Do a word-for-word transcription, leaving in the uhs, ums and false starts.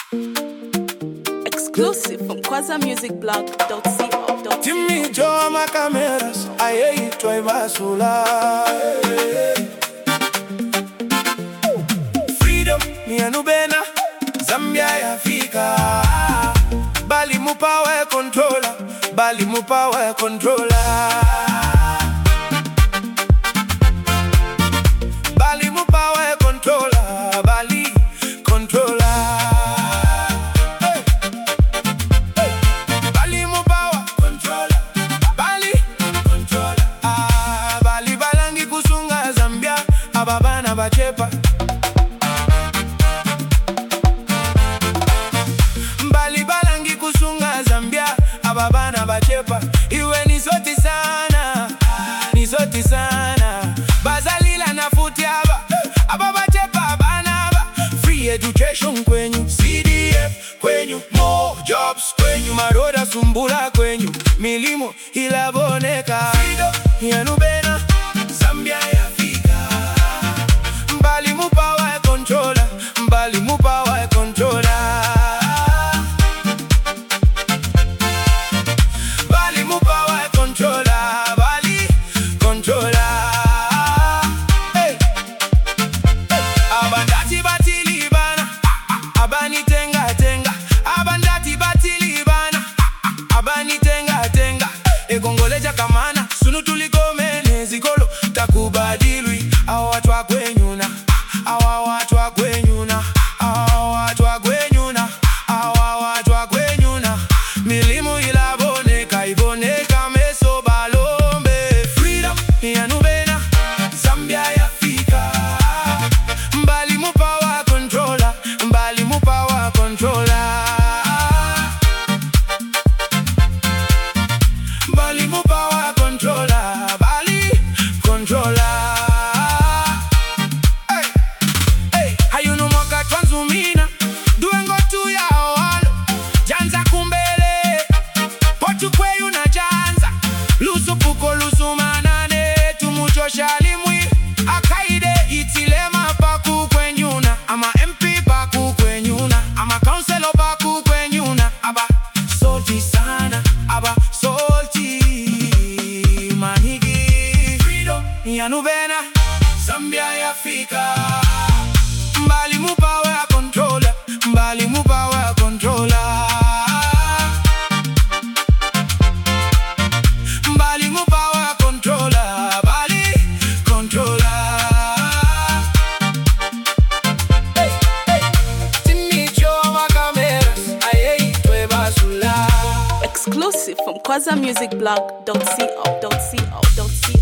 Exclusive from Kwaza Music Blog dot co. Timmy Joe Macameras, aye itwa Ibasula. Freedom ni anubena, Zambia yafika. Bali mupawe controller, bali mupawe controller. Bali mupawe controller, bali controller. Ababana bachepa Mbali balangi kusunga Zambia Ababana bachepa Iwe ni soti sana Ni soti sana Bazalila na futi aba Ababa chepa abana aba Free education kwenyu C D F kwenyu More jobs kwenyu Maroda sumbula kwenyu Milimo ilaboneka Yanubena Zambia ya Mbali mupawa controller, mbali mupawa controller. Mbali mupawa controller, mbali controller. Hey. Abandati batili bana, abani tenga tenga. Abandati batili bana, abani tenga tenga. Ekongoleja kamana, sunu tulikomene zikolo takubadilwi awatu akwenyuna. Awa watu wa kwenyuna, awa watu wa kwenyuna, awa watu wa kwenyuna. Milimu ilaboneka, iboneka meso balombe. Freedom yanubena, Zambia yafika. Mbali mupawa controller, mbali mupawa controller. Mbali mupawa controller, mbali controller. Duengo tu ya owalo Janza kumbele Potu kweyu na janza Lusu puko lusu manane Tumucho shalimwi Akaide itilema paku kwenyuna Ama M P paku kwenyuna Ama councilor paku kwenyuna Aba salty sana Aba salty manigi Freedom yanubena Zambia yafika Mbali mupawe controller Mbali mupawa controller. Mbali mupawa controller, bali controller. Hey, hey. Timmy Joe Macameras, aye itwa Ibasula. Exclusive from Kwaza Music Blog dot co.